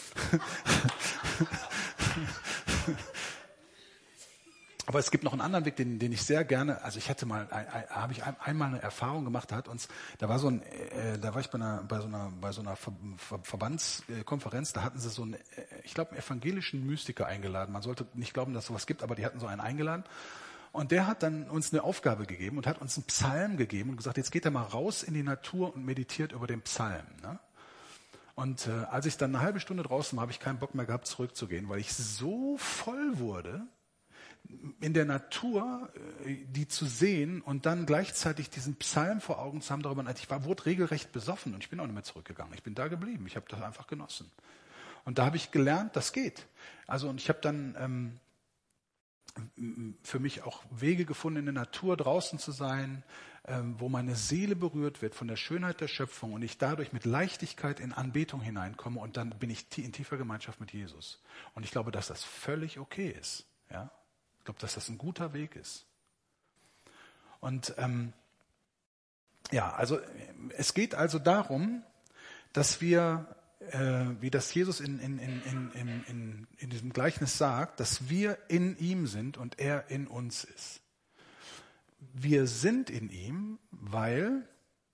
Aber es gibt noch einen anderen Weg, den, den ich sehr gerne, also ich hatte mal, ein, ein, habe ich ein, einmal eine Erfahrung gemacht, da hat uns, da war so ein, äh, da war ich bei einer, bei so einer, bei so einer Ver, Ver, Verbandskonferenz, da hatten sie so einen, ich glaube, einen evangelischen Mystiker eingeladen. Man sollte nicht glauben, dass es sowas gibt, aber die hatten so einen eingeladen. Und der hat dann uns eine Aufgabe gegeben und hat uns einen Psalm gegeben und gesagt, jetzt geht er mal raus in die Natur und meditiert über den Psalm. Ne? Und äh, als ich dann eine halbe Stunde draußen war, habe ich keinen Bock mehr gehabt, zurückzugehen, weil ich so voll wurde, in der Natur, die zu sehen und dann gleichzeitig diesen Psalm vor Augen zu haben, darüber, ich war, wurde regelrecht besoffen und ich bin auch nicht mehr zurückgegangen. Ich bin da geblieben. Ich habe das einfach genossen. Und da habe ich gelernt, das geht. Also und ich habe dann ähm, für mich auch Wege gefunden, in der Natur draußen zu sein, ähm, wo meine Seele berührt wird von der Schönheit der Schöpfung und ich dadurch mit Leichtigkeit in Anbetung hineinkomme und dann bin ich in tiefer Gemeinschaft mit Jesus. Und ich glaube, dass das völlig okay ist. Ja? Ich glaube, dass das ein guter Weg ist. Und ähm, ja, also es geht also darum, dass wir, äh, wie das Jesus in, in, in, in, in, in diesem Gleichnis sagt, dass wir in ihm sind und er in uns ist. Wir sind in ihm, weil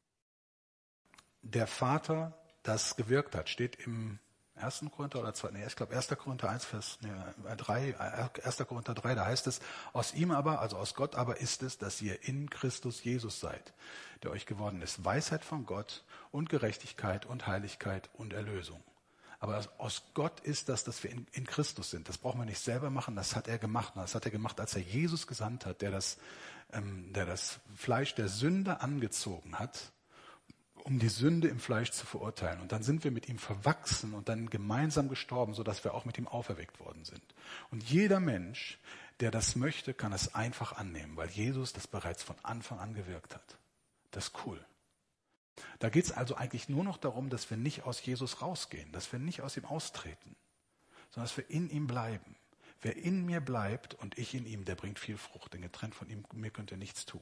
der Vater das gewirkt hat. Steht im ersten Korinther oder zwei, nee, ich glaube erster Korinther eins, Vers nee, drei, erster Korinther drei, da heißt es, aus ihm aber, also aus Gott aber ist es, dass ihr in Christus Jesus seid, der euch geworden ist. Weisheit von Gott und Gerechtigkeit und Heiligkeit und Erlösung. Aber aus Gott ist das, dass wir in, in Christus sind. Das brauchen wir nicht selber machen, das hat er gemacht. Das hat er gemacht, als er Jesus gesandt hat, der das, ähm, der das Fleisch der Sünde angezogen hat, um die Sünde im Fleisch zu verurteilen. Und dann sind wir mit ihm verwachsen und dann gemeinsam gestorben, sodass wir auch mit ihm auferweckt worden sind. Und jeder Mensch, der das möchte, kann es einfach annehmen, weil Jesus das bereits von Anfang an gewirkt hat. Das ist cool. Da geht es also eigentlich nur noch darum, dass wir nicht aus Jesus rausgehen, dass wir nicht aus ihm austreten, sondern dass wir in ihm bleiben. Wer in mir bleibt und ich in ihm, der bringt viel Frucht. Denn getrennt von ihm, mir könnt ihr nichts tun.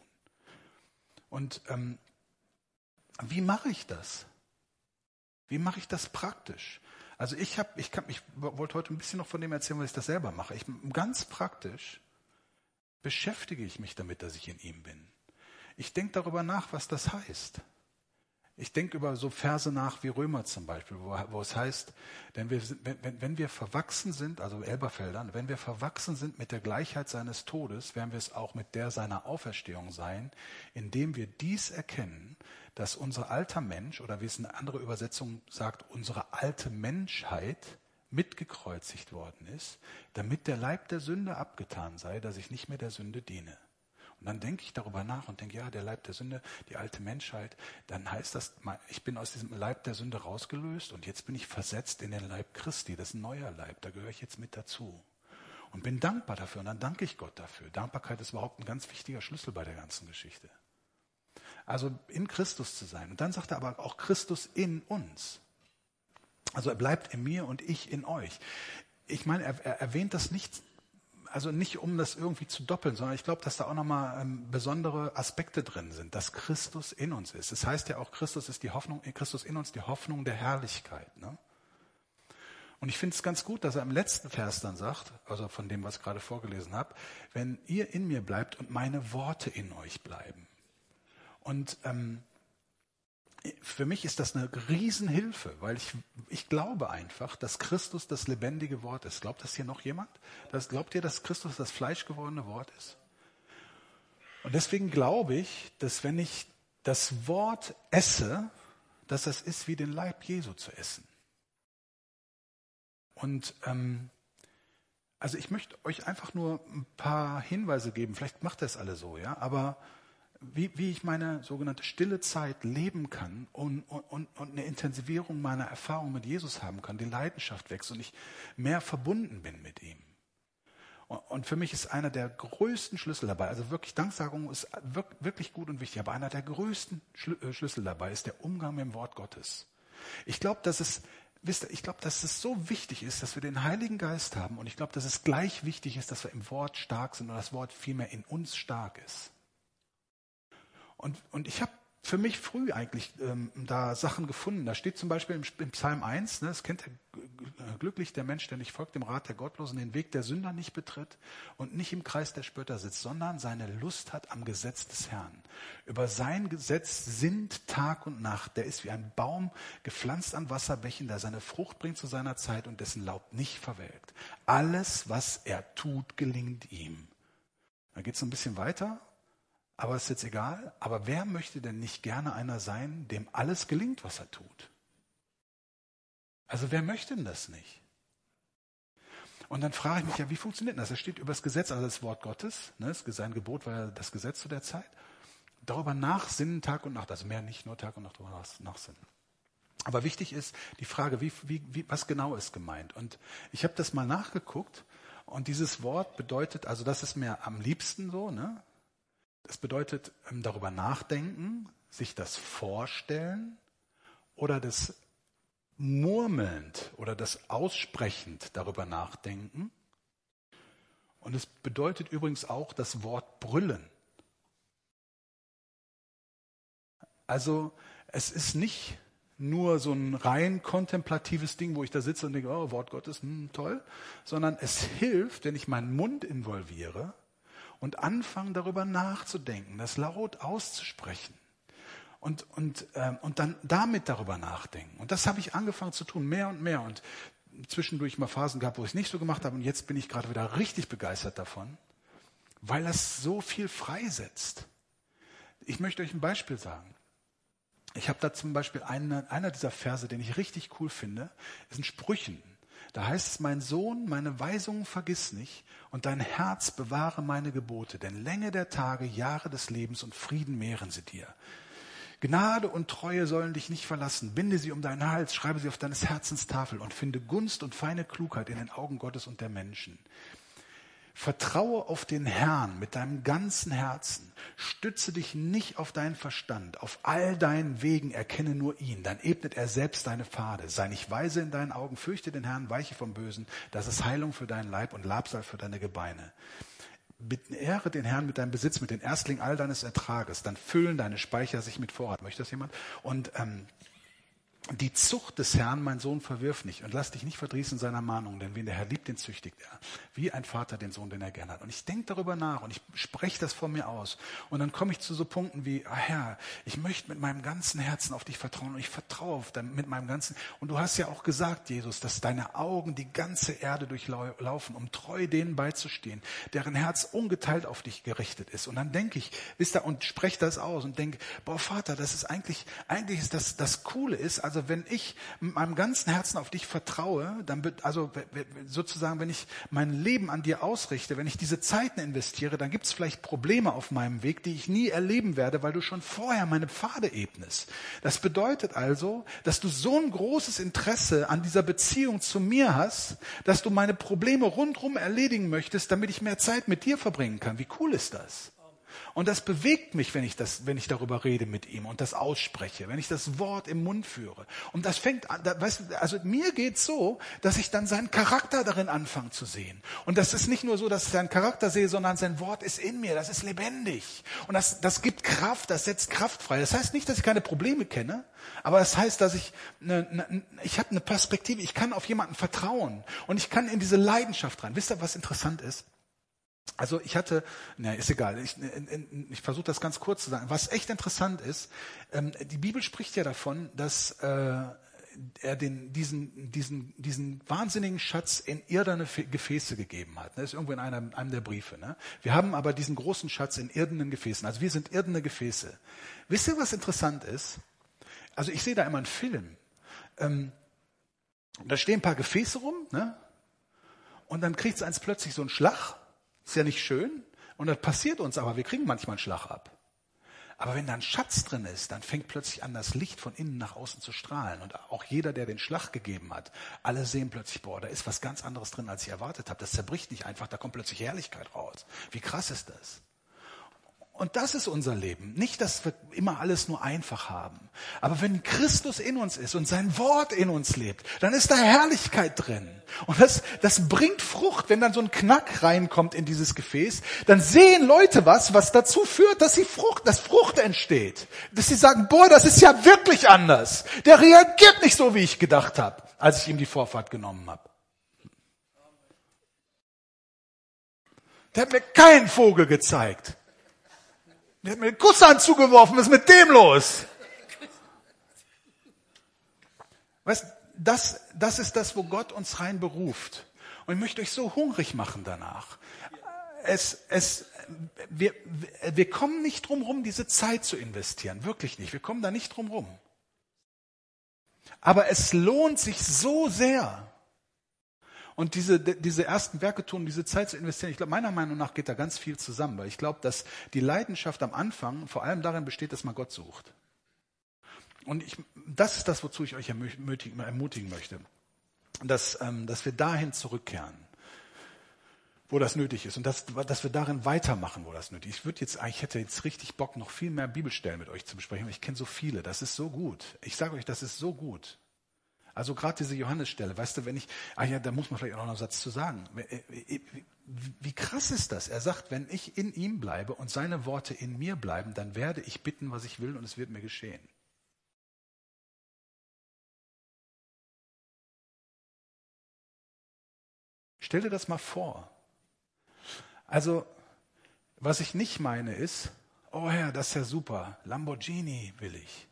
Und ähm, wie mache ich das? Wie mache ich das praktisch? Also ich habe, ich, kann, ich wollte heute ein bisschen noch von dem erzählen, was ich das selber mache. Ich, ganz praktisch beschäftige ich mich damit, dass ich in ihm bin. Ich denke darüber nach, was das heißt. Ich denke über so Verse nach wie Römer zum Beispiel, wo, wo es heißt, denn wir, wenn, wenn wir verwachsen sind, also Elberfeldern, wenn wir verwachsen sind mit der Gleichheit seines Todes, werden wir es auch mit der seiner Auferstehung sein, indem wir dies erkennen, dass unser alter Mensch, oder wie es eine andere Übersetzung sagt, unsere alte Menschheit mitgekreuzigt worden ist, damit der Leib der Sünde abgetan sei, dass ich nicht mehr der Sünde diene. Und dann denke ich darüber nach und denke, ja, der Leib der Sünde, die alte Menschheit, dann heißt das, ich bin aus diesem Leib der Sünde rausgelöst und jetzt bin ich versetzt in den Leib Christi, das ist ein neuer Leib, da gehöre ich jetzt mit dazu. Und bin dankbar dafür und dann danke ich Gott dafür. Dankbarkeit ist überhaupt ein ganz wichtiger Schlüssel bei der ganzen Geschichte. Also in Christus zu sein. Und dann sagt er aber auch Christus in uns. Also er bleibt in mir und ich in euch. Ich meine, er, er erwähnt das nicht, also nicht um das irgendwie zu doppeln, sondern ich glaube, dass da auch nochmal ähm, besondere Aspekte drin sind, dass Christus in uns ist. Das heißt ja auch, Christus ist die Hoffnung, Christus in uns die Hoffnung der Herrlichkeit. Ne? Und ich finde es ganz gut, dass er im letzten Vers dann sagt, also von dem, was ich gerade vorgelesen habe, wenn ihr in mir bleibt und meine Worte in euch bleiben. Und ähm, für mich ist das eine Riesenhilfe, weil ich, ich glaube einfach, dass Christus das lebendige Wort ist. Glaubt das hier noch jemand? Das, glaubt ihr, dass Christus das fleischgewordene Wort ist? Und deswegen glaube ich, dass wenn ich das Wort esse, dass das ist wie den Leib Jesu zu essen. Und ähm, also ich möchte euch einfach nur ein paar Hinweise geben. Vielleicht macht das alle so, ja, aber Wie, wie ich meine sogenannte stille Zeit leben kann und, und, und eine Intensivierung meiner Erfahrung mit Jesus haben kann, die Leidenschaft wächst und ich mehr verbunden bin mit ihm. Und, und für mich ist einer der größten Schlüssel dabei, also wirklich Danksagung ist wirklich gut und wichtig, aber einer der größten Schlüssel dabei ist der Umgang mit dem Wort Gottes. Ich glaube, dass es, wisst ihr, ich glaube, dass es so wichtig ist, dass wir den Heiligen Geist haben und ich glaube, dass es gleich wichtig ist, dass wir im Wort stark sind und das Wort vielmehr in uns stark ist. Und, und ich habe für mich früh eigentlich ähm, da Sachen gefunden. Da steht zum Beispiel im, im Psalm eins, ne, das kennt ihr, glücklich der Mensch, der nicht folgt dem Rat der Gottlosen, den Weg der Sünder nicht betritt und nicht im Kreis der Spötter sitzt, sondern seine Lust hat am Gesetz des Herrn. Über sein Gesetz sinnt Tag und Nacht. Der ist wie ein Baum gepflanzt an Wasserbächen, der seine Frucht bringt zu seiner Zeit und dessen Laub nicht verwelkt. Alles, was er tut, gelingt ihm. Da geht es ein bisschen weiter. Aber ist jetzt egal. Aber wer möchte denn nicht gerne einer sein, dem alles gelingt, was er tut? Also wer möchte denn das nicht? Und dann frage ich mich ja, wie funktioniert das? Das steht über das Gesetz, also das Wort Gottes. Ne? Sein Gebot war ja das Gesetz zu der Zeit. Darüber nachsinnen Tag und Nacht. Also mehr nicht, nur Tag und Nacht darüber nachsinnen. Aber wichtig ist die Frage, wie, wie, wie, was genau ist gemeint? Und ich habe das mal nachgeguckt. Und dieses Wort bedeutet, also das ist mir am liebsten so, ne? Das bedeutet ähm, darüber nachdenken, sich das vorstellen oder das murmelnd oder das aussprechend darüber nachdenken. Und es bedeutet übrigens auch das Wort brüllen. Also es ist nicht nur so ein rein kontemplatives Ding, wo ich da sitze und denke, oh, Wort Gottes, hm, toll, sondern es hilft, wenn ich meinen Mund involviere und anfange darüber nachzudenken, das laut auszusprechen. Und, und, ähm, und dann damit darüber nachdenken. Und das habe ich angefangen zu tun, mehr und mehr. Und zwischendurch mal Phasen gehabt, wo ich es nicht so gemacht habe. Und jetzt bin ich gerade wieder richtig begeistert davon, weil das so viel freisetzt. Ich möchte euch ein Beispiel sagen. Ich habe da zum Beispiel einen, einer dieser Verse, den ich richtig cool finde, ist in Sprüchen. Da heißt es, mein Sohn, meine Weisungen vergiss nicht und dein Herz bewahre meine Gebote. Denn Länge der Tage, Jahre des Lebens und Frieden mehren sie dir. Gnade und Treue sollen dich nicht verlassen. Binde sie um deinen Hals, schreibe sie auf deines Herzens Tafel und finde Gunst und feine Klugheit in den Augen Gottes und der Menschen. Vertraue auf den Herrn mit deinem ganzen Herzen. Stütze dich nicht auf deinen Verstand. Auf all deinen Wegen erkenne nur ihn. Dann ebnet er selbst deine Pfade. Sei nicht weise in deinen Augen. Fürchte den Herrn, weiche vom Bösen. Das ist Heilung für deinen Leib und Labsal für deine Gebeine. Ehre den Herrn mit deinem Besitz, mit den Erstlingen all deines Ertrages. Dann füllen deine Speicher sich mit Vorrat. Möchte das jemand? Und ähm, die Zucht des Herrn, mein Sohn, verwirf nicht und lass dich nicht verdrießen in seiner Mahnung, denn wen der Herr liebt, den züchtigt er. Wie ein Vater den Sohn, den er gern hat. Und ich denke darüber nach und ich spreche das von mir aus. Und dann komme ich zu so Punkten wie, ah Herr, ich möchte mit meinem ganzen Herzen auf dich vertrauen und ich vertraue auf dein, mit meinem ganzen. Und du hast ja auch gesagt, Jesus, dass deine Augen die ganze Erde durchlaufen, um treu denen beizustehen, deren Herz ungeteilt auf dich gerichtet ist. Und dann denke ich, wisst ihr, und spreche das aus und denke, boah Vater, das ist eigentlich, eigentlich ist das, das Coole ist, also Also wenn ich mit meinem ganzen Herzen auf dich vertraue, dann wird, also sozusagen, wenn ich mein Leben an dir ausrichte, wenn ich diese Zeiten investiere, dann gibt es vielleicht Probleme auf meinem Weg, die ich nie erleben werde, weil du schon vorher meine Pfade ebnest. Das bedeutet also, dass du so ein großes Interesse an dieser Beziehung zu mir hast, dass du meine Probleme rundherum erledigen möchtest, damit ich mehr Zeit mit dir verbringen kann. Wie cool ist das? Und das bewegt mich, wenn ich das, wenn ich darüber rede mit ihm und das ausspreche, wenn ich das Wort im Mund führe. Und das fängt an, da, weißt du, also mir geht's so, dass ich dann seinen Charakter darin anfange zu sehen. Und das ist nicht nur so, dass ich seinen Charakter sehe, sondern sein Wort ist in mir, das ist lebendig. Und das, das gibt Kraft, das setzt Kraft frei. Das heißt nicht, dass ich keine Probleme kenne, aber das heißt, dass ich, eine, eine, ich habe eine Perspektive, ich kann auf jemanden vertrauen und ich kann in diese Leidenschaft rein. Wisst ihr, was interessant ist? Also ich hatte, na ist egal, ich, ich versuche das ganz kurz zu sagen. Was echt interessant ist, ähm, die Bibel spricht ja davon, dass äh, er den, diesen, diesen, diesen wahnsinnigen Schatz in irdene Gefäße gegeben hat. Das ist irgendwo in einem, einem der Briefe. Ne? Wir haben aber diesen großen Schatz in irdenen Gefäßen. Also wir sind irdene Gefäße. Wisst ihr, was interessant ist? Also ich sehe da immer einen Film. Ähm, da stehen ein paar Gefäße rum, ne? Und dann kriegt es eins plötzlich so einen Schlag. Ist ja nicht schön und das passiert uns, aber wir kriegen manchmal einen Schlag ab. Aber wenn da ein Schatz drin ist, dann fängt plötzlich an, das Licht von innen nach außen zu strahlen. Und auch jeder, der den Schlag gegeben hat, alle sehen plötzlich, boah, da ist was ganz anderes drin, als ich erwartet habe. Das zerbricht nicht einfach, da kommt plötzlich Herrlichkeit raus. Wie krass ist das? Und das ist unser Leben. Nicht, dass wir immer alles nur einfach haben. Aber wenn Christus in uns ist und sein Wort in uns lebt, dann ist da Herrlichkeit drin. Und das, das bringt Frucht. Wenn dann so ein Knack reinkommt in dieses Gefäß, dann sehen Leute was, was dazu führt, dass sie Frucht, dass Frucht entsteht. Dass sie sagen, boah, das ist ja wirklich anders. Der reagiert nicht so, wie ich gedacht habe, als ich ihm die Vorfahrt genommen habe. Der hat mir keinen Vogel gezeigt. Der hat mir den Kusshand zugeworfen, was ist mit dem los? Weißt, das, das ist das, wo Gott uns rein beruft. Und ich möchte euch so hungrig machen danach. Es, es, wir, wir kommen nicht drum rum, diese Zeit zu investieren. Wirklich nicht. Wir kommen da nicht drum rum. Aber es lohnt sich so sehr. Und diese, diese ersten Werke tun, diese Zeit zu investieren, ich glaube, meiner Meinung nach geht da ganz viel zusammen, weil ich glaube, dass die Leidenschaft am Anfang vor allem darin besteht, dass man Gott sucht. Und ich, das ist das, wozu ich euch ermutigen, ermutigen möchte, dass, ähm, dass wir dahin zurückkehren, wo das nötig ist und dass, dass wir darin weitermachen, wo das nötig ist. Ich würde jetzt, ich hätte jetzt richtig Bock, noch viel mehr Bibelstellen mit euch zu besprechen, weil ich kenne so viele. Das ist so gut. Ich sage euch, das ist so gut. Also gerade diese Johannesstelle, weißt du, wenn ich, ah ja, da muss man vielleicht auch noch einen Satz zu sagen. Wie krass ist das? Er sagt, wenn ich in ihm bleibe und seine Worte in mir bleiben, dann werde ich bitten, was ich will und es wird mir geschehen. Stell dir das mal vor. Also, was ich nicht meine ist, oh Herr, das ist ja super, Lamborghini will ich.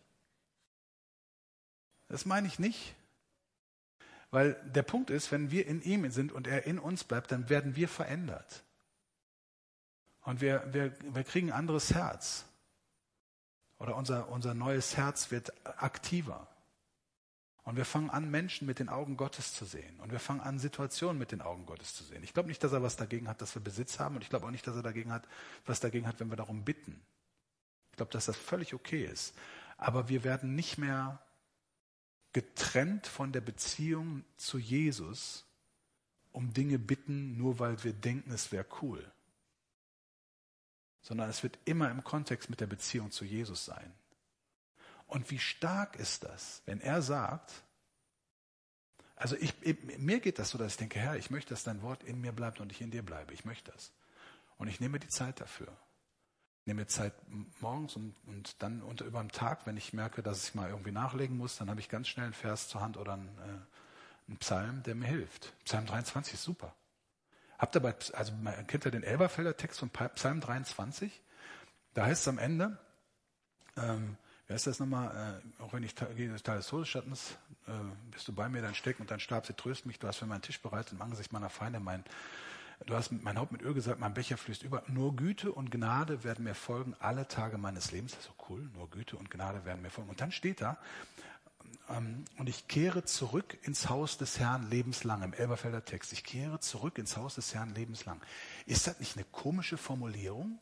Das meine ich nicht. Weil der Punkt ist, wenn wir in ihm sind und er in uns bleibt, dann werden wir verändert. Und wir, wir, wir kriegen ein anderes Herz. Oder unser, unser neues Herz wird aktiver. Und wir fangen an, Menschen mit den Augen Gottes zu sehen. Und wir fangen an, Situationen mit den Augen Gottes zu sehen. Ich glaube nicht, dass er was dagegen hat, dass wir Besitz haben. Und ich glaube auch nicht, dass er dagegen hat, was dagegen hat, wenn wir darum bitten. Ich glaube, dass das völlig okay ist. Aber wir werden nicht mehr getrennt von der Beziehung zu Jesus um Dinge bitten, nur weil wir denken, es wäre cool. Sondern es wird immer im Kontext mit der Beziehung zu Jesus sein. Und wie stark ist das, wenn er sagt, also ich, mir geht das so, dass ich denke, Herr, ich möchte, dass dein Wort in mir bleibt und ich in dir bleibe. Ich möchte das. Und ich nehme die Zeit dafür. Ich nehme Zeit morgens und, und dann unter, über den Tag, wenn ich merke, dass ich mal irgendwie nachlegen muss, dann habe ich ganz schnell einen Vers zur Hand oder einen, äh, einen Psalm, der mir hilft. Psalm dreiundzwanzig ist super. Habt ihr bei, also kennt ihr den Elberfelder Text von Psalm dreiundzwanzig? Da heißt es am Ende, ähm, wie heißt das nochmal? Äh, auch wenn ich gehe des Teil des Todesschattens, äh, bist du bei mir, dein Stecken und dein Stab, sie trösten mich. Du hast für meinen Tisch bereitet im Angesicht meiner Feinde. Mein, du hast mein Haupt mit Öl gesagt, mein Becher fließt über. Nur Güte und Gnade werden mir folgen alle Tage meines Lebens. Das ist so cool. Nur Güte und Gnade werden mir folgen. Und dann steht da, ähm, und ich kehre zurück ins Haus des Herrn lebenslang. Im Elberfelder Text. Ich kehre zurück ins Haus des Herrn lebenslang. Ist das nicht eine komische Formulierung?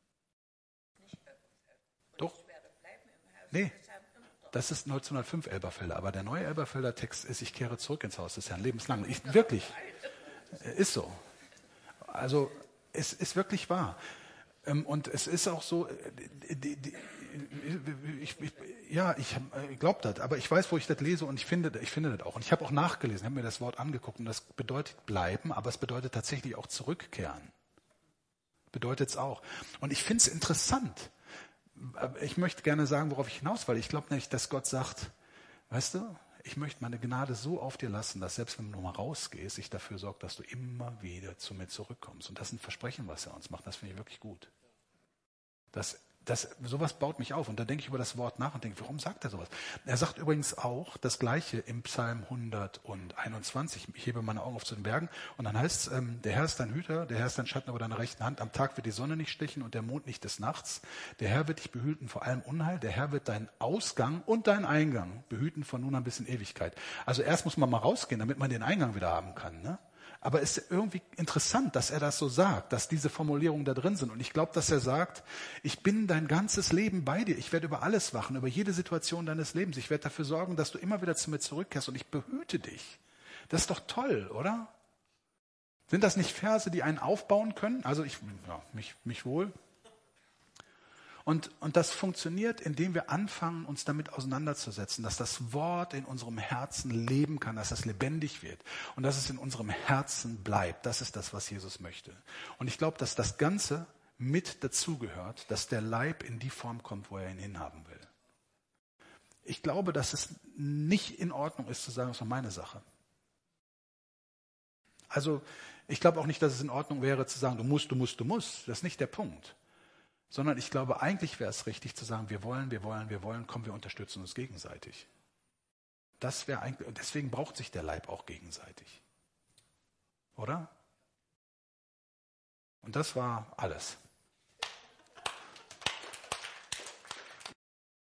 Doch. Nee, das ist neunzehnhundertfünf Elberfelder, aber der neue Elberfelder Text ist, ich kehre zurück ins Haus des Herrn, lebenslang. Ich, wirklich, ist so. Also es ist wirklich wahr. Und es ist auch so, die, die, ich, ich, ja, ich glaube das, aber ich weiß, wo ich das lese und ich finde, ich finde das auch. Und ich habe auch nachgelesen, habe mir das Wort angeguckt und das bedeutet bleiben, aber es bedeutet tatsächlich auch zurückkehren. Bedeutet es auch. Und ich finde es interessant. Ich möchte gerne sagen, worauf ich hinaus will. Ich glaube nicht, dass Gott sagt, weißt du, ich möchte meine Gnade so auf dir lassen, dass selbst wenn du nochmal rausgehst, ich dafür sorge, dass du immer wieder zu mir zurückkommst. Und das ist ein Versprechen, was er uns macht. Das finde ich wirklich gut. Das, das, sowas baut mich auf. Und da denke ich über das Wort nach und denke, warum sagt er sowas? Er sagt übrigens auch das Gleiche im Psalm hunderteinundzwanzig. Ich hebe meine Augen auf zu den Bergen. Und dann heißt es, ähm, der Herr ist dein Hüter, der Herr ist dein Schatten über deiner rechten Hand. Am Tag wird die Sonne nicht stechen und der Mond nicht des Nachts. Der Herr wird dich behüten vor allem Unheil. Der Herr wird deinen Ausgang und deinen Eingang behüten von nun an bis in Ewigkeit. Also erst muss man mal rausgehen, damit man den Eingang wieder haben kann, ne? Aber es ist irgendwie interessant, dass er das so sagt, dass diese Formulierungen da drin sind. Und ich glaube, dass er sagt, ich bin dein ganzes Leben bei dir. Ich werde über alles wachen, über jede Situation deines Lebens. Ich werde dafür sorgen, dass du immer wieder zu mir zurückkehrst und ich behüte dich. Das ist doch toll, oder? Sind das nicht Verse, die einen aufbauen können? Also ich, ja, mich, mich wohl. Und, und das funktioniert, indem wir anfangen, uns damit auseinanderzusetzen, dass das Wort in unserem Herzen leben kann, dass das lebendig wird und dass es in unserem Herzen bleibt. Das ist das, was Jesus möchte. Und ich glaube, dass das Ganze mit dazugehört, dass der Leib in die Form kommt, wo er ihn hinhaben will. Ich glaube, dass es nicht in Ordnung ist, zu sagen, das ist meine Sache. Also ich glaube auch nicht, dass es in Ordnung wäre, zu sagen, du musst, du musst, du musst. Das ist nicht der Punkt. Sondern ich glaube, eigentlich wäre es richtig zu sagen, wir wollen, wir wollen, wir wollen, komm, wir unterstützen uns gegenseitig. Das wäre eigentlich, deswegen braucht sich der Leib auch gegenseitig. Oder? Und das war alles.